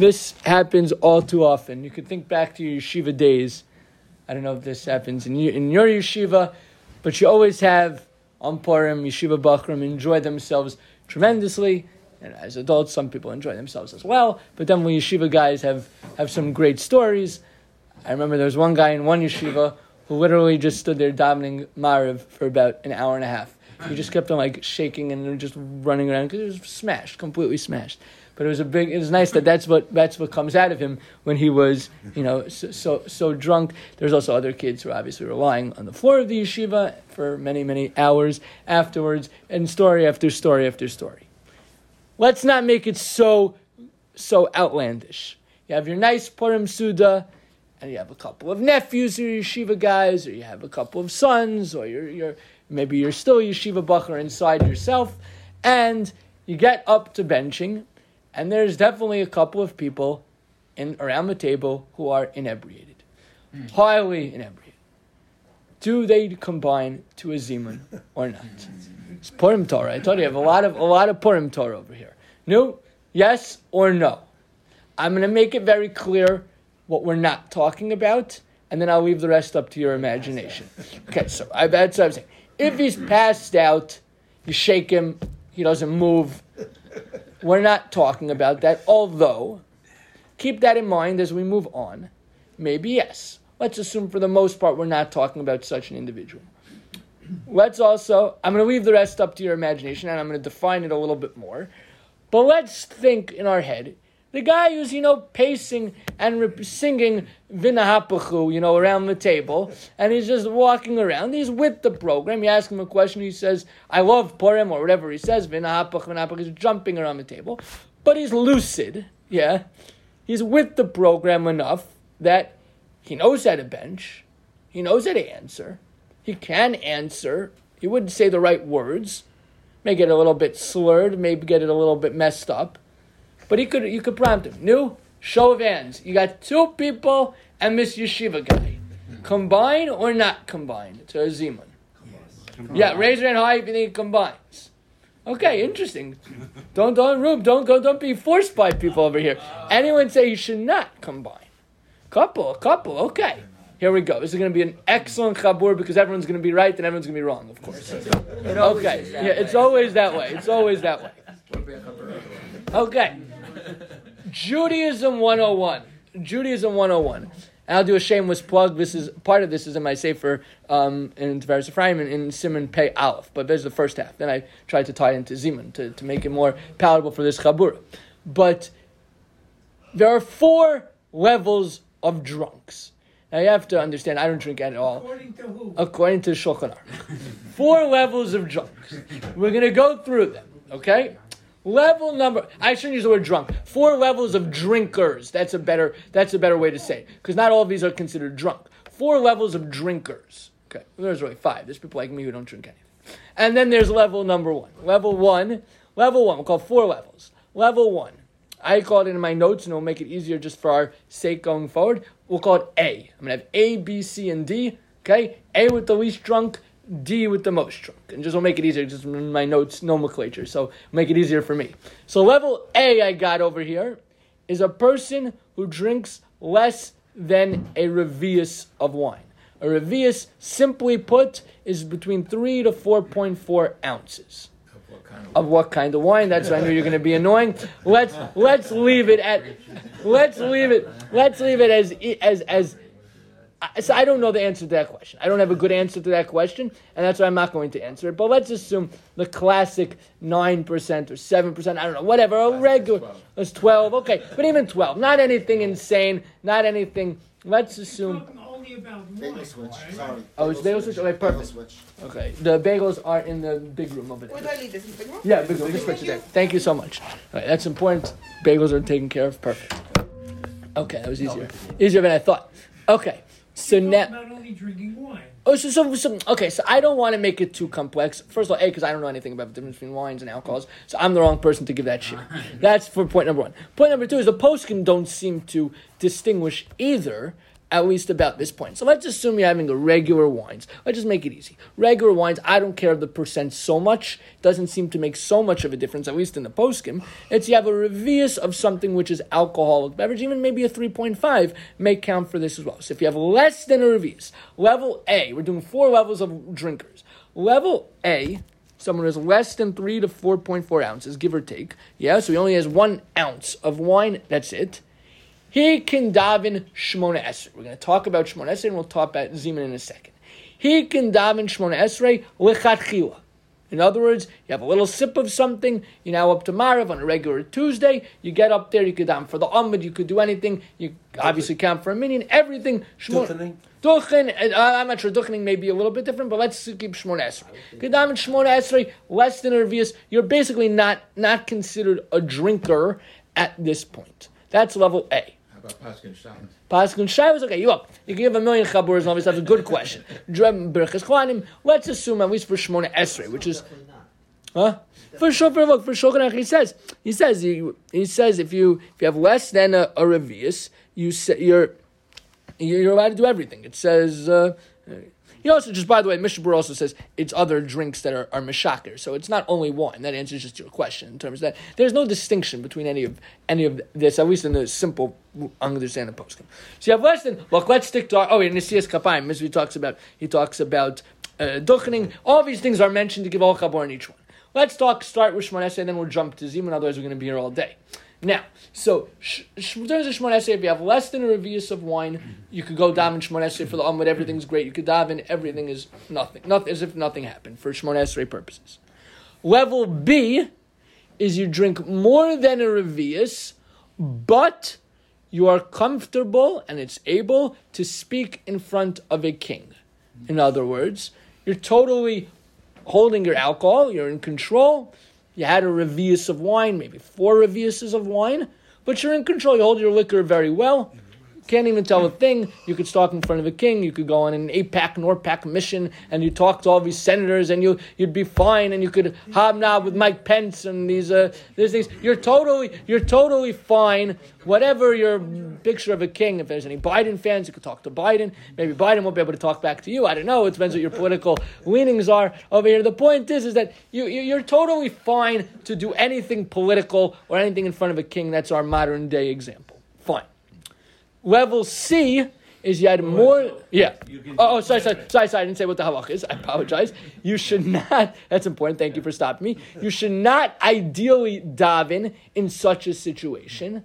This happens all too often. You could think back to your yeshiva days. I don't know if this happens in your yeshiva, but you always have on Purim, yeshiva bachrim enjoy themselves tremendously. And as adults, some people enjoy themselves as well. But then when yeshiva guys have some great stories. I remember there was one guy in one yeshiva who literally just stood there davening Mariv for about an hour and a half. He just kept on like shaking and just running around because it was smashed, completely smashed. But it was nice that's what comes out of him when he was, so drunk. There's also other kids who obviously were lying on the floor of the yeshiva for many, many hours afterwards, and story after story after story. Let's not make it so outlandish. You have your nice Purim Suda, and you have a couple of nephews who are yeshiva guys, or you have a couple of sons, or maybe you're still yeshiva bacher inside yourself, and you get up to benching, and there's definitely a couple of people around the table who are inebriated, highly inebriated. Do they combine to a zimun or not? It's Purim Torah. I told you, I have a lot of Purim Torah over here. No, yes or no. I'm going to make it very clear what we're not talking about, and then I'll leave the rest up to your imagination. Okay, so that's what I'm saying. If he's passed out, you shake him, he doesn't move. We're not talking about that, although, keep that in mind as we move on. Maybe yes. Let's assume for the most part we're not talking about such an individual. I'm going to leave the rest up to your imagination, and I'm going to define it a little bit more. But let's think in our head, the guy who's, pacing and singing Vinahapachu, around the table, and he's just walking around. He's with the program. You ask him a question, he says, I love Purim, or whatever he says, Vinahapachu, he's jumping around the table. But he's lucid, yeah. He's with the program enough that he knows how to bench. He knows how to answer. He can answer. He wouldn't say the right words. May get a little bit slurred, maybe get it a little bit messed up. But you could prompt him. New show of hands. You got two people and this yeshiva guy. Combine or not combine to a zimun? Yes. Yeah, raise your hand high if you think it combines. Okay, interesting. Don't be forced by people over here. Anyone say you should not combine? Couple, okay. Here we go. This is going to be an excellent chabur because everyone's going to be right and everyone's going to be wrong, of course. Okay. Yeah, it's always that way. Okay. Judaism 101. And I'll do a shameless plug. Part of this is in my Sefer in Tiferes Ephraim in Siman Pei Aleph. But there's the first half. Then I tried to tie it into Zimun to make it more palatable for this chabur. But there are 4 levels of drunks. Now you have to understand, I don't drink at all. According to who? According to Shulchan Aruch. 4 levels of drunks. We're going to go through them, okay? Level number, I shouldn't use the word drunk. 4 levels of drinkers. That's a better way to say it. Because not all of these are considered drunk. 4 levels of drinkers. Okay, there's really 5. There's people like me who don't drink anything. And then there's level number 1. Level 1, we'll call 4 levels. Level 1. I call it in my notes, and it'll make it easier just for our sake going forward. We'll call it A. I'm going to have A, B, C, and D. Okay? A with the least drunk, D with the most drunk. And just will make it easier, just in my notes nomenclature. So make it easier for me. So level A I got over here is a person who drinks less than a revius of wine. A revius, simply put, is between 3 to 4.4 ounces. Of what kind of wine? That's why I knew you're going to be annoying. Let's leave it as. So I don't know the answer to that question. I don't have a good answer to that question, and that's why I'm not going to answer it. But let's assume the classic 9% or 7%. I don't know, whatever. A regular, it's 12. Okay, but even 12, not anything insane, not anything. Let's assume. Only about Bagel switch. Sorry. Oh, it's bagel switch. Okay, perfect. Switch. Okay, the bagels are in the big room over there. Where do I leave this? In the big room? Yeah, big room. Just switch it there. Thank you so much. All right, that's important. Bagels are taken care of. Perfect. Okay, that was easier than I thought. Okay, so now. About only drinking wine. Oh, so I don't want to make it too complex. First of all, A, because I don't know anything about the difference between wines and alcohols, so I'm the wrong person to give that shit. That's for point number 1. Point number 2 is the poskim don't seem to distinguish either at least about this point. So let's assume you're having a regular wines. Let's just make it easy. Regular wines, I don't care of the percent so much. It doesn't seem to make so much of a difference, at least in the poskim. It's you have a revius of something which is alcoholic beverage, even maybe a 3.5 may count for this as well. So if you have less than a revius, level A, we're doing 4 levels of drinkers. Level A, someone who has less than 3 to 4.4 ounces, give or take. Yeah, so he only has 1 ounce of wine, that's it. He can daven Shmona Esrei. We're going to talk about Shmona Esrei and we'll talk about Zimun in a second. He can daven Shmona Esrei lechatchila. In other words, you have a little sip of something, you're now up to Marav on a regular Tuesday, you get up there, you could daven for the Amud, you could do anything, you obviously count for a minyan, everything. Duchening? I'm not sure, Duchening may be a little bit different, but let's keep Shmona Esrei. Could daven Shmona Esrei, less than a revius, you're basically not considered a drinker at this point. That's level A. About Paskin Shabbos? Paskin Shabbos, okay, you can give a million chaburas and all this stuff. It's a good question. Let's assume, at least for Shmona Esrei, which is, For sure, for Shulchan Aruch, he says if you have less than a revius, you're allowed to do everything. It says. He also, just by the way, Mishnah Berurah also says it's other drinks that are mishaker. So it's not only wine. That answers just your question in terms of that. There's no distinction between any of this, at least in the simple understanding of poskim. So you have less than, look, let's stick to in Nesias Kapayim, Mishnah he talks about duchening. All these things are mentioned to give all chabor in each one. Let's start with Shmona Esrei, and then we'll jump to Zimun, otherwise we're going to be here all day. Now, so in terms of Shmona Esrei, if you have less than a revius of wine, you could go daven Shmona Esrei for the Amud. Everything's great. You could daven. Everything is nothing, as if nothing happened for Shmona Esrei purposes. Level B is you drink more than a revius, but you are comfortable and it's able to speak in front of a king. In other words, you're totally holding your alcohol. You're in control. You had a revius of wine, maybe 4 reviuses of wine, but you're in control. You hold your liquor very well. You can't even tell a thing. You could talk in front of a king. You could go on an AIPAC, NORPAC mission, and you talk to all these senators, and you'd be fine, and you could hobnob with Mike Pence and these things. You're totally fine. Whatever your picture of a king, if there's any Biden fans, you could talk to Biden. Maybe Biden won't be able to talk back to you. I don't know. It depends what your political leanings are over here. The point is that you're totally fine to do anything political or anything in front of a king. That's our modern day example. Fine. Level C is you had more. Yeah. Sorry. I didn't say what the halach is. I apologize. You should not. That's important. Thank you for stopping me. You should not ideally daven in such a situation.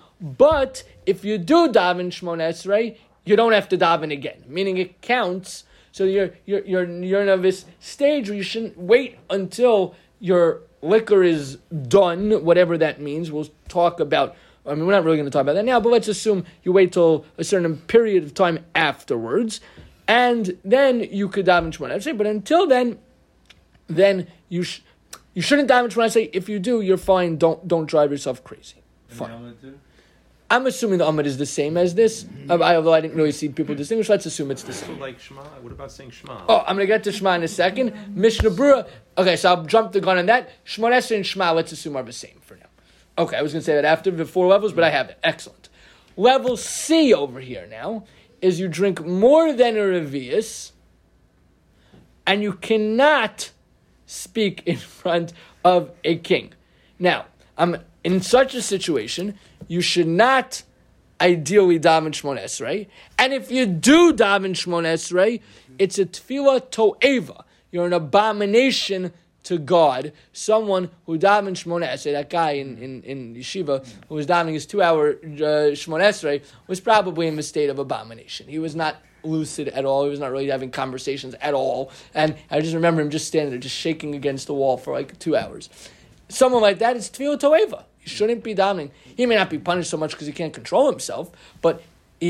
But if you do daven Shmona Esrei, you don't have to daven again. Meaning it counts. So you're in this stage where you shouldn't wait until your liquor is done, whatever that means. We'll talk about. I mean, we're not really going to talk about that now, but let's assume you wait till a certain period of time afterwards, and then you could daven Shmona Esrei. But until then you shouldn't daven Shmona Esrei. If you do, you're fine. Don't drive yourself crazy. Fine. I'm assuming the Amud is the same as this, although I didn't really see people distinguish. Let's assume it's the same. Like Shema? What about saying Shema? Oh, I'm going to get to Shema in a second. Mishnah Berurah. Okay, so I'll jump the gun on that. Shmona Esrei and Shema, let's assume are the same for now. Okay, I was going to say that after the 4 levels, but I have it. Excellent. Level C over here now is you drink more than a revius, and you cannot speak in front of a king. Now, in such a situation, you should not ideally daven Shmona Esrei, and if you do daven Shmona Esrei, it's a tefillah to'eva. You're an abomination to God. Someone who davened Shmona Esrei, that guy in yeshiva who was davening his 2-hour Shmona Esrei, was probably in a state of abomination. He was not lucid at all. He was not really having conversations at all. And I just remember him just standing there, just shaking against the wall for like 2 hours. Someone like that is tefillah to'eva. He shouldn't be davening. He may not be punished so much because he can't control himself, but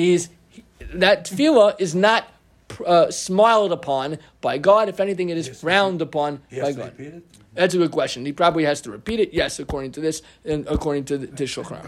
that tefillah is not smiled upon by God. If anything, it is frowned upon by God. That's a good question. He probably has to repeat it. Yes, according to this, and according to Shulchan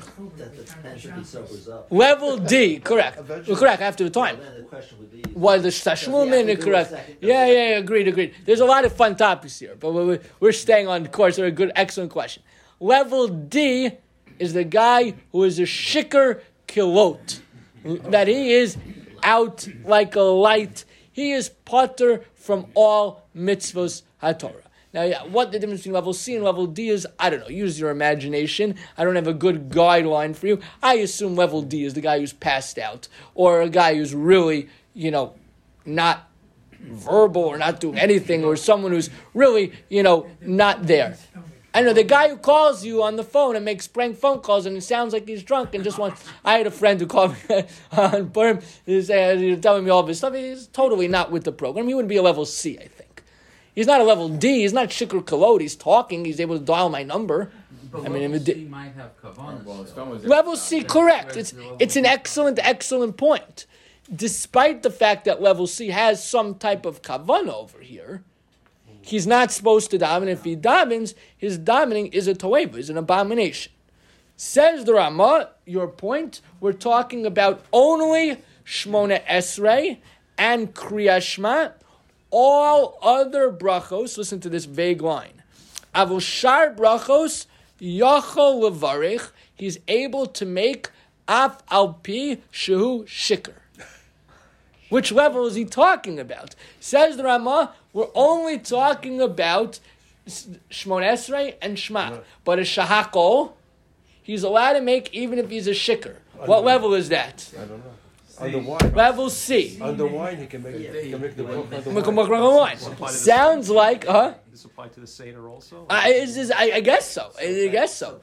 Aruch. Level D, correct. Correct. After the time. The question would be, the Tashlumin, correct. Yeah, agreed. There's a lot of fun topics here, but we're staying on course. They're a good, excellent question. Level D is the guy who is a shikar kilot. That he is out like a light. He is pater from all mitzvos haTorah. Now, what the difference between level C and level D is, I don't know. Use your imagination. I don't have a good guideline for you. I assume level D is the guy who's passed out, or a guy who's really, not verbal or not doing anything, or someone who's really, not there. I know the guy who calls you on the phone and makes prank phone calls and it sounds like he's drunk and just wants. I had a friend who called me on Purim. He's telling me all this stuff. He's totally not with the program. He would be a level C, I think. He's not a level D. He's not Shikr Kalod. He's talking. He's able to dial my number. But level C might have kavanah. Level C, correct. It's an excellent point. Despite the fact that level C has some type of kavanah over here, he's not supposed to daven. If he davens, his davening is a toeva, is an abomination. Says the Ramah, your point, we're talking about only Shmona Esrei and Kriyas Shema. All other brachos, listen to this vague line. Avol shar brachos yachol levarich. He's able to make af al pi shehu shikr. Which level is he talking about? Says the Ramah, we're only talking about Shmon Esrei and Shema. But a shahakol, he's allowed to make even if he's a shikr. What level is that? I don't know. On the wine. Level C. On the wine, he can make the wine. Sounds like, This apply to the Seder also? I guess so. I guess so.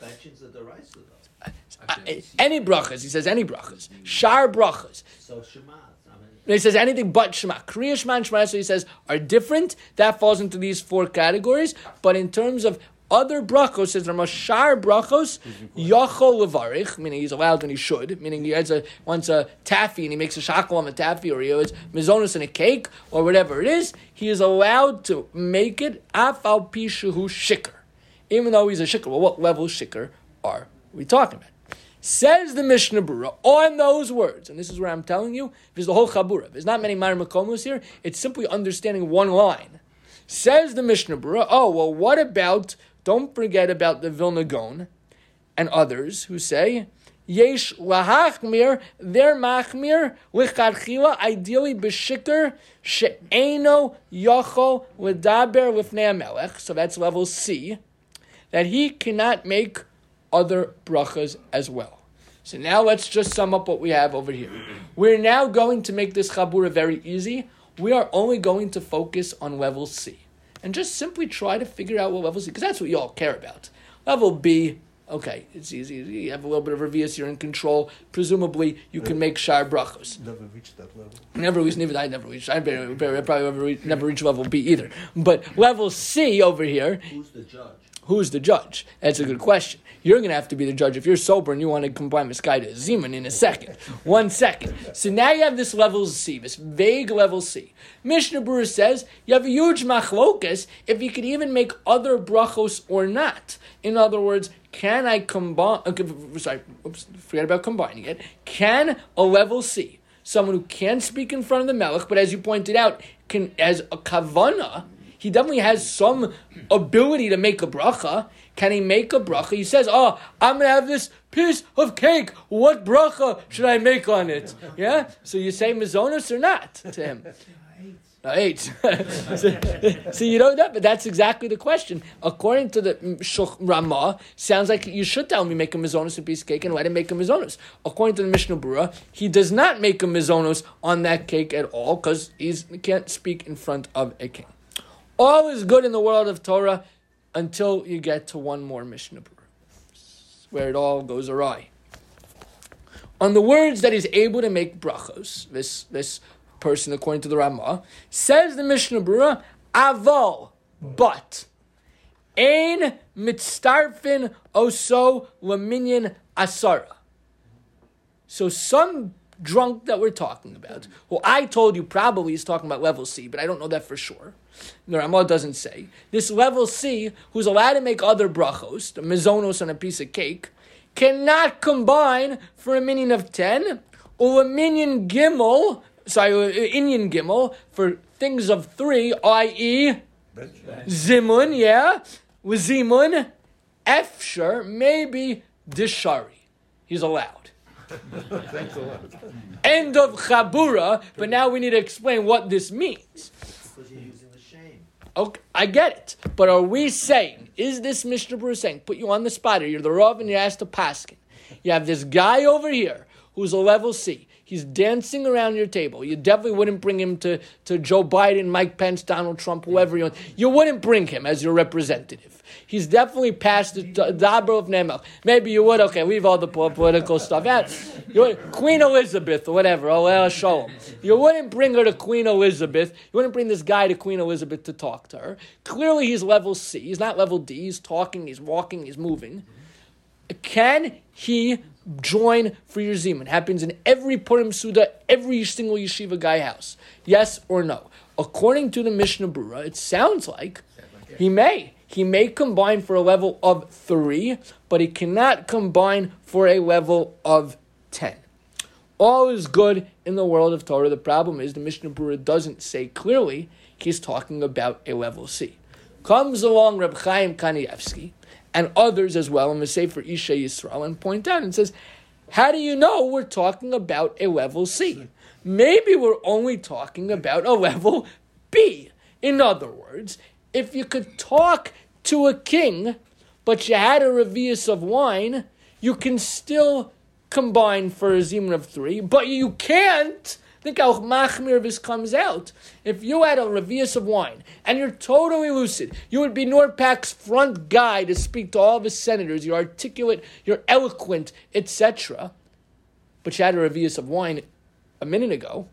Any brachas, he says any brachas. Shar brachas. So Shema. He says anything but Shema. Kriya Shema and Shema, so he says, are different. That falls into these four categories. But in terms of other brachos, says Ramah, Shar brachos, Yachol levarich, meaning he's allowed when he should, meaning he wants a taffy and he makes a shakal on a taffy, or he has mizonos in a cake, or whatever it is, he is allowed to make it af al pi shehu shikr. Even though he's a shikr. Well, what level shikr are we talking about? Says the Mishnah Berurah on those words, and this is where I'm telling you, there's the whole Chabura. There's not many Mar Makomos here. It's simply understanding one line. Says the Mishnah Berurah, what about, don't forget about the Vilna Gaon and others who say, Yesh lahachmir, they're machmir, licharchila, ideally b'shikr, she'eno yochol l'daber l'fnei HaMelech, so that's level C, that he cannot make other brachas as well. So now let's just sum up what we have over here. We're now going to make this chabura very easy. We are only going to focus on level C. And just simply try to figure out what level C, because that's what you all care about. Level B, okay, it's easy. You have a little bit of revius, you're in control. Presumably, you can make shar brachos. Never reached that level. I never reached. I probably never reached level B either. But level C over here. Who's the judge? That's a good question. You're going to have to be the judge if you're sober and you want to combine Miskai to Zeman in a second. 1 second. So now you have this level C, this vague level C. Mishnah Berurah says you have a huge machlokas if you could even make other brachos or not. In other words, can I combine... forget about combining it. Can a level C, someone who can speak in front of the melech, but as you pointed out, can as a kavanah, he definitely has some ability to make a bracha. Can he make a bracha? He says, I'm going to have this piece of cake. What bracha should I make on it? Yeah? So you say mizonos or not to him? 8. So you know that, but that's exactly the question. According to the Ramah, sounds like you should tell him you make a mizonos a piece of cake and let him make a mizonos. According to the Mishnah Berurah, he does not make a mizonos on that cake at all because he can't speak in front of a king. All is good in the world of Torah until you get to one more Mishnah Berurah, where it all goes awry. On the words that he's able to make brachos, this person, according to the Ramah, says the Mishnah Berurah, aval, but, ein mitztarfin oso laminyan asara. So some drunk that we're talking about, who I told you probably is talking about level C, but I don't know that for sure. The Ramah doesn't say. This level C, who's allowed to make other brachos, the mizonos on a piece of cake, cannot combine for a minion of 10, or a minion gimel, Inyan gimel, for things of 3, i.e. zimun, with zimun, efshar, maybe dishari. He's allowed. Thanks a lot. End of Chabura, but now we need to explain what this means. Because you're using the shame. Okay, I get it. But are we saying, is this Mishnah Berurah saying, put you on the spot here, you're the Rav and you're asked to paskin. You have this guy over here who's a level C. He's dancing around your table. You definitely wouldn't bring him to Joe Biden, Mike Pence, Donald Trump, whoever you want. You wouldn't bring him as your representative. He's definitely past the Dabra of Nemel. Maybe you would. Okay, leave all the political stuff out. You would, Queen Elizabeth or whatever. Oh, Shalom. You wouldn't bring her to Queen Elizabeth. You wouldn't bring this guy to Queen Elizabeth to talk to her. Clearly, he's level C. He's not level D. He's talking. He's walking. He's moving. Can he join for your Zimun? Happens in every Purim Suda, every single yeshiva guy house. Yes or no? According to the Mishnah Berurah, it sounds like he may. He may combine for a level of 3, but he cannot combine for a level of 10. All is good in the world of Torah. The problem is the Mishnah Berurah doesn't say clearly he's talking about a level C. Comes along Reb Chaim Kanievsky and others as well in the Sefer Isha Yisrael and point out and says, how do you know we're talking about a level C? Maybe we're only talking about a level B. In other words, if you could talk to a king, but you had a revius of wine, you can still combine for a zimun of 3, but you can't. Think how machmir this comes out. If you had a revius of wine and you're totally lucid, you would be Norpak's front guy to speak to all of his senators. You're articulate, you're eloquent, etc. But you had a revius of wine a minute ago.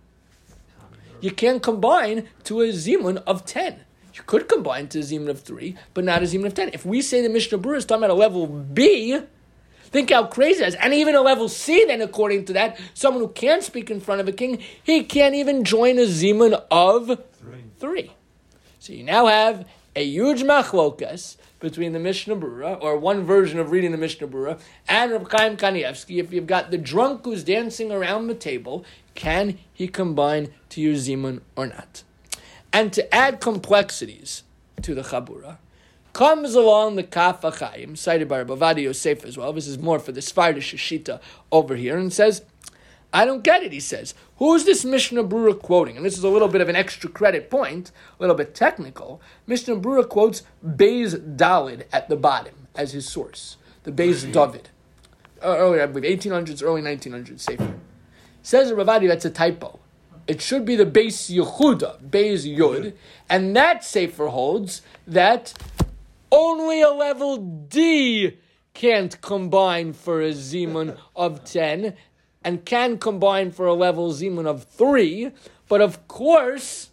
You can't combine to a zimun of 10. You could combine to a zimun of 3, but not a zimun of 10. If we say the Mishnah Berurah is talking about a level B, think how crazy that is. And even a level C, then, according to that, someone who can't speak in front of a king, he can't even join a zimun of 3. So you now have a huge machlokas between the Mishnah Berurah, or one version of reading the Mishnah Berurah, and Reb Chaim Kanievsky. If you've got the drunk who's dancing around the table, can he combine to your zimun or not? And to add complexities to the Chabura, comes along the Kaf HaChaim, cited by Rabbi Ovadia Yosef as well. This is more for the Sfardish Shita over here, and says, I don't get it, he says. Who's this Mishnah Berurah quoting? And this is a little bit of an extra credit point, a little bit technical. Mishnah Berurah quotes Beis Dalid at the bottom as his source. The Beis David. Earlier, I believe, 1800s, early 1900s, Sefer. Says Rabbi Ovadia, that's a typo. It should be the Beis Yehuda, Beis Yud, and that Sefer holds that only a level D can't combine for a zimun of 10 and can combine for a level zimun of 3, but of course,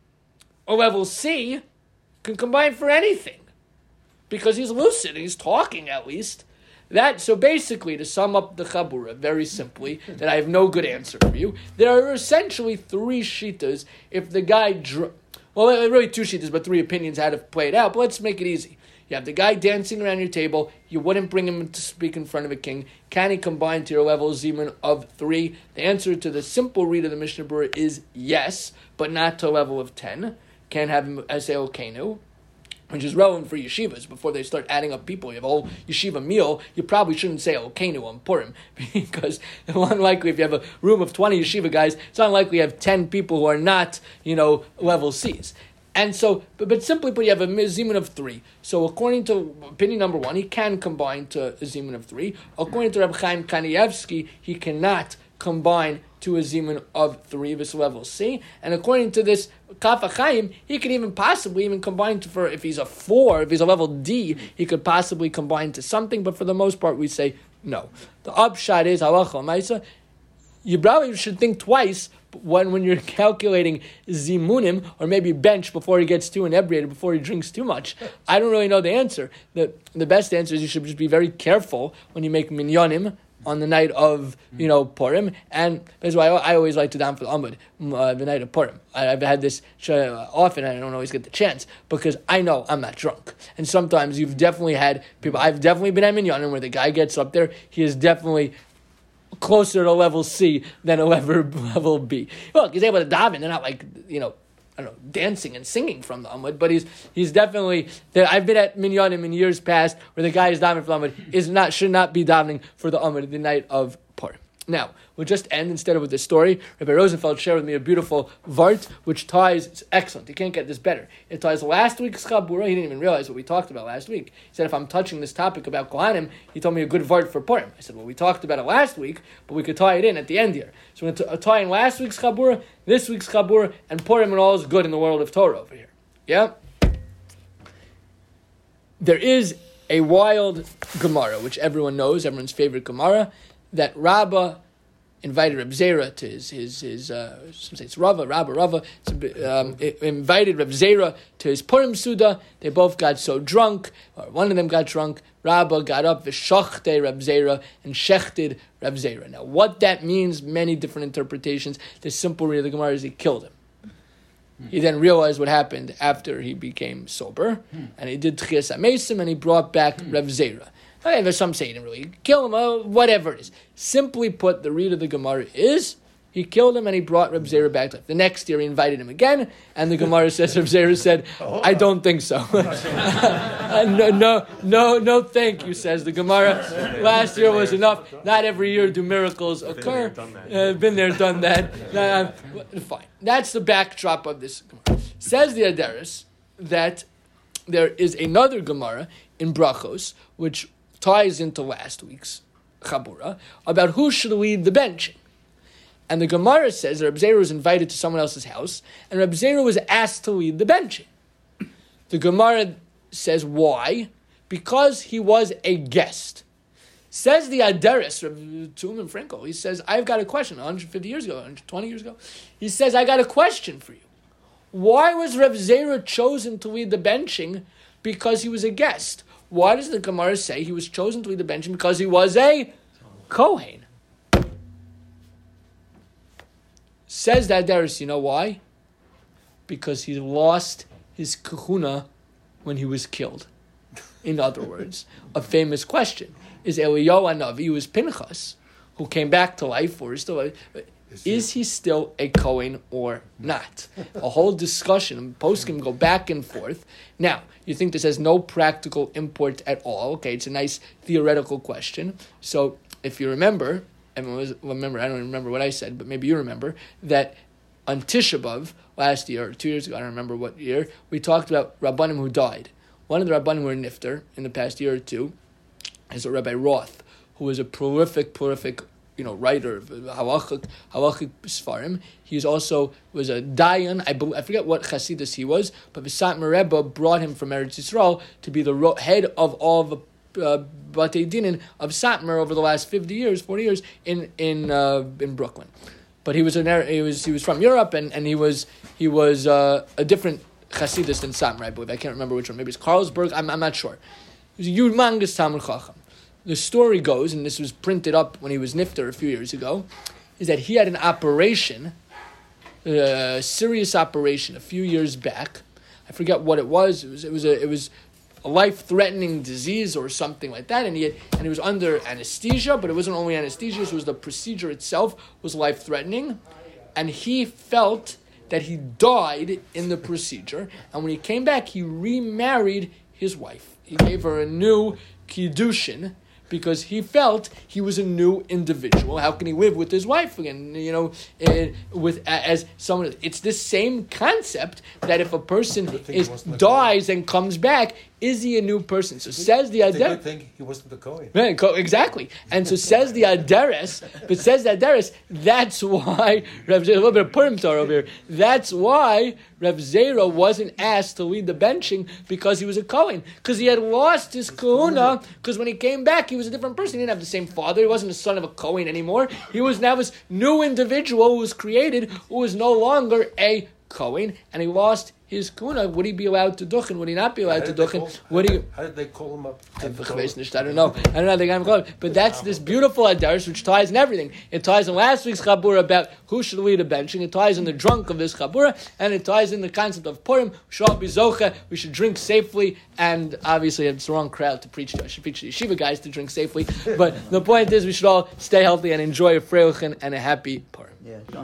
a level C can combine for anything because he's lucid, he's talking at least. So basically, to sum up the Chabura very simply, that I have no good answer for you, there are essentially 3 shitas if the guy... well, really 2 shitas, but 3 opinions how to play it out, but let's make it easy. You have the guy dancing around your table, you wouldn't bring him to speak in front of a king. Can he combine to your level zimun of 3? The answer to the simple read of the Mishnah Berurah is yes, but not to a level of 10. Can't have him as a Okenu, which is relevant for yeshivas. Before they start adding up people, you have a whole yeshiva meal, you probably shouldn't say Elkeinu on Purim, because it's unlikely if you have a room of 20 yeshiva guys, it's unlikely you have 10 people who are not, level Cs. And so, but simply put, you have a zimun of 3. So according to opinion number 1, he can combine to a zimun of 3. According to Reb Chaim Kanievsky, he cannot combine to a zimun of 3, this level C. And according to this Kaf HaChaim, he could even possibly combine for, if he's a 4, if he's a level D, he could possibly combine to something, but for the most part we say no. The upshot is, halacha l'maisa, you probably should think twice when you're calculating zimunim, or maybe bench before he gets too inebriated, before he drinks too much. I don't really know the answer. The best answer is you should just be very careful when you make minyanim on the night of, Purim, and that's why I always like to daven for the Amud, the night of Purim. I've had this often, and I don't always get the chance, because I know I'm not drunk. And sometimes you've definitely had people, I've definitely been at minyanim where the guy gets up there, he is definitely closer to level C than a level B. Look, he's able to daven, they're not like, dancing and singing from the Amud, but he's definitely, I've been at minyanim in years past where the guy is davening for the Amud should not be davening for the Amud the night of Purim. Now, we'll just end instead of with this story. Rabbi Rosenfeld shared with me a beautiful vart, which ties, it's excellent, you can't get this better. It ties last week's Chabura. He didn't even realize what we talked about last week. He said, if I'm touching this topic about Kohanim, he told me a good vart for Purim. I said, well, we talked about it last week, but we could tie it in at the end here. So we're going to tie in last week's Chabura, this week's Chabura, and Purim, and all is good in the world of Torah over here. Yeah? There is a wild Gemara, which everyone knows, everyone's favorite Gemara, that Rabbah invited Reb Zera to his some say it's Rava, invited Reb Zera to his Purim Suda. They both got so drunk, or one of them got drunk. Rabbah got up, v'shachte Reb Zera, and shechted Reb Zera. Now, what that means, many different interpretations. The simple read of the Gemara is he killed him. He then realized what happened after he became sober, and he did Tchias HaMesim, and he brought back Reb Zera. Okay, there's some say he didn't really kill him, whatever it is. Simply put, the read of the Gemara is, he killed him and he brought Reb Zera back to life. The next year he invited him again, and the Gemara says, Reb Zera said, I don't think so. No, thank you, says the Gemara. Last year was enough. Not every year do miracles occur. Been there, done that. Fine. That's the backdrop of this Gemara. Says the Adaris that there is another Gemara in Brachos, which ties into last week's Chabura, about who should lead the benching. And the Gemara says that Reb Zera was invited to someone else's house, and Reb Zera was asked to lead the benching. The Gemara says, why? Because he was a guest. Says the Adaris, Reb Tumen Frankel, he says, I've got a question, 150 years ago, 120 years ago. He says, I got a question for you. Why was Reb Zera chosen to lead the benching? Because he was a guest. Why does the Gemara say he was chosen to lead the benching? Because he was a Kohen. Says that Adaris, you know why? Because he lost his kahuna when he was killed. In other words, a famous question. Is Eliyahu Hanavi, who was Pinchas, who came back to life, or is still alive, is he still a Kohen or not? A whole discussion, poskim go back and forth. Now, you think this has no practical import at all. Okay, it's a nice theoretical question. So, if you remember, I don't remember what I said, but maybe you remember, that on Tisha B'Av last year, or 2 years ago, I don't remember what year, we talked about Rabbanim who died. One of the Rabbanim who were nifter in the past year or two is Rabbi Roth, who was a prolific writer of halachic Sfarim. He was a Dayan. I forget what Chasidus he was, but Satmar Rebbe brought him from Eretz Yisrael to be the head of all the Batei Dinin of Satmar over the last 40 years in Brooklyn. But he was from Europe, and he was a different Chasidus than Satmar, I believe. I can't remember which one. Maybe it's Carlsberg. I'm not sure. He was a humongous Talmud Chacham. The story goes, and this was printed up when he was nifter a few years ago, is that he had an operation, a serious operation, a few years back. I forget what it was. It was a life-threatening disease or something like that, and he was under anesthesia, but it wasn't only anesthesia. It was the procedure itself was life-threatening, and he felt that he died in the procedure. And when he came back, he remarried his wife. He gave her a new kiddushin, because he felt he was a new individual. How can he live with his wife again? As someone. It's this same concept that if a person dies and comes back, is he a new person? So says the Adaris. It's a good thing he wasn't the Kohen. Exactly. And so says the Adaris, that's why Reb Zera, a little bit of Purim Torah over here, that's why Reb Zera wasn't asked to lead the benching because he was a Kohen. Because he had lost his kahuna, because when he came back, he was a different person. He didn't have the same father. He wasn't the son of a Kohen anymore. He was now this new individual who was created, who was no longer a Kohen, and he lost his kuna. Would he be allowed to duchen? Would he not be allowed to duchen? How did they call him up? I don't know. They got him called. But that's this beautiful Adaris which ties in everything. It ties in last week's Chabura about who should lead a benching. It ties in the drunk of this Chabura, and it ties in the concept of Purim. We should all be zocha. We should drink safely, and obviously it's the wrong crowd to preach to. I should preach to the yeshiva guys to drink safely. But the point is, we should all stay healthy and enjoy a freilichen and a happy Purim. Yeah.